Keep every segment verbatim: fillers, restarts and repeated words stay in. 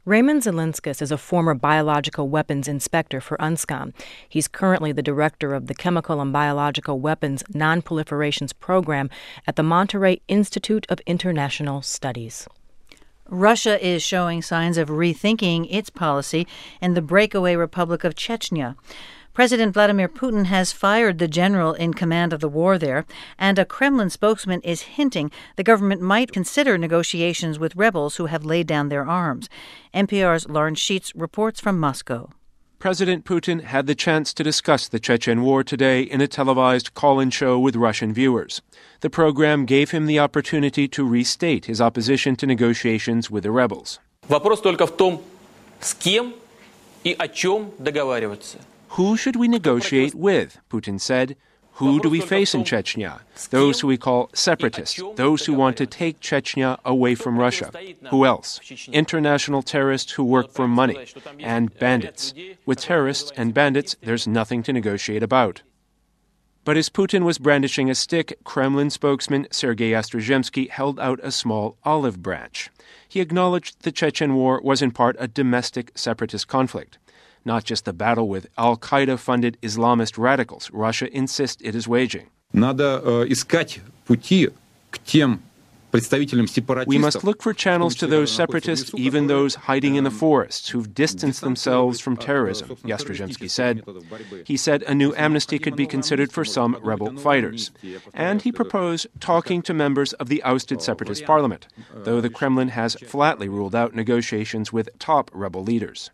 Raymond Zelinskas is a former biological weapons inspector for UNSCOM. He's currently the director of the Chemical and Biological Weapons Non-Proliferations Program at the Monterey Institute of International Studies. Russia is showing signs of rethinking its policy in the breakaway Republic of Chechnya. President Vladimir Putin has fired the general in command of the war there, and a Kremlin spokesman is hinting the government might consider negotiations with rebels who have laid down their arms. N P R's Lauren Sheets reports from Moscow. President Putin had the chance to discuss the Chechen war today in a televised call-in show with Russian viewers. The program gave him the opportunity to restate his opposition to negotiations with the rebels. Вопрос только в том, с кем и о чем договариваться. Who should we negotiate with? Putin said. Who do we face in Chechnya? Those who we call separatists, those who want to take Chechnya away from Russia. Who else? International terrorists who work for money, and bandits. With terrorists and bandits, there's nothing to negotiate about. But as Putin was brandishing a stick, Kremlin spokesman Sergei Ostrozhemsky held out a small olive branch. He acknowledged the Chechen war was in part a domestic separatist conflict. Not just the battle with al-Qaeda-funded Islamist radicals Russia insists it is waging. Надо искать пути к тем представителям сепаратистов. We must look for channels to those separatists, even those hiding in the forests, who've distanced themselves from terrorism, Ostrozhemsky said. He said a new amnesty could be considered for some rebel fighters. And he proposed talking to members of the ousted separatist parliament, though the Kremlin has flatly ruled out negotiations with top rebel leaders.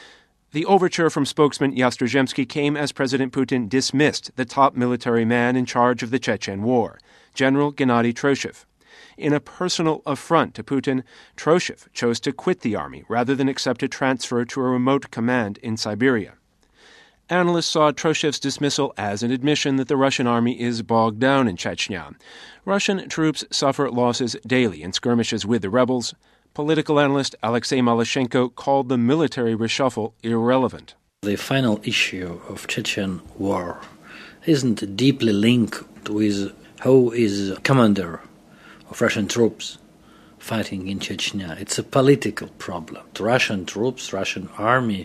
The overture from spokesman Ostrozhemsky came as President Putin dismissed the top military man in charge of the Chechen war, General Gennady Troshev. In a personal affront to Putin, Troshev chose to quit the army rather than accept a transfer to a remote command in Siberia. Analysts saw Troshev's dismissal as an admission that the Russian army is bogged down in Chechnya. Russian troops suffer losses daily in skirmishes with the rebels. Political analyst Alexei Malyshenko called the military reshuffle irrelevant. The final issue of Chechen war isn't deeply linked with who is commander of Russian troops fighting in Chechnya. It's a political problem. The Russian troops, Russian army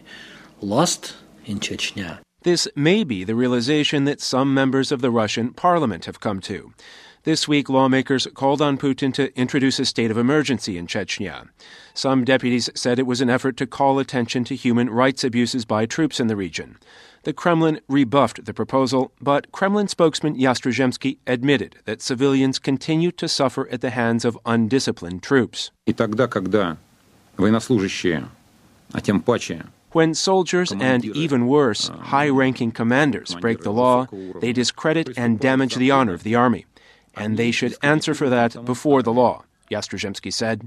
lost in Chechnya. This may be the realization that some members of the Russian parliament have come to. This week, lawmakers called on Putin to introduce a state of emergency in Chechnya. Some deputies said it was an effort to call attention to human rights abuses by troops in the region. The Kremlin rebuffed the proposal, but Kremlin spokesman Ostrozhemsky admitted that civilians continue to suffer at the hands of undisciplined troops. И тогда, когда военнослужащие, а тем паче When soldiers and, even worse, high-ranking commanders break the law, they discredit and damage the honor of the army. And they should answer for that before the law, Ostrozhemsky said.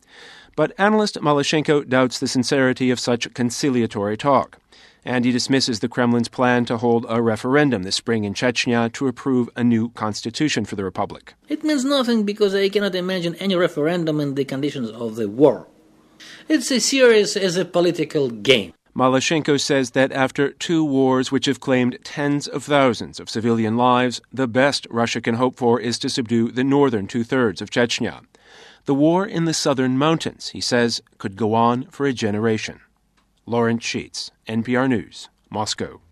But analyst Malyshenko doubts the sincerity of such conciliatory talk, and he dismisses the Kremlin's plan to hold a referendum this spring in Chechnya to approve a new constitution for the republic. It means nothing because I cannot imagine any referendum in the conditions of the war. It's as serious as a political game. Malyshenko says that after two wars which have claimed tens of thousands of civilian lives, the best Russia can hope for is to subdue the northern two-thirds of Chechnya. The war in the southern mountains, he says, could go on for a generation. Lauren Sheets, N P R News, Moscow.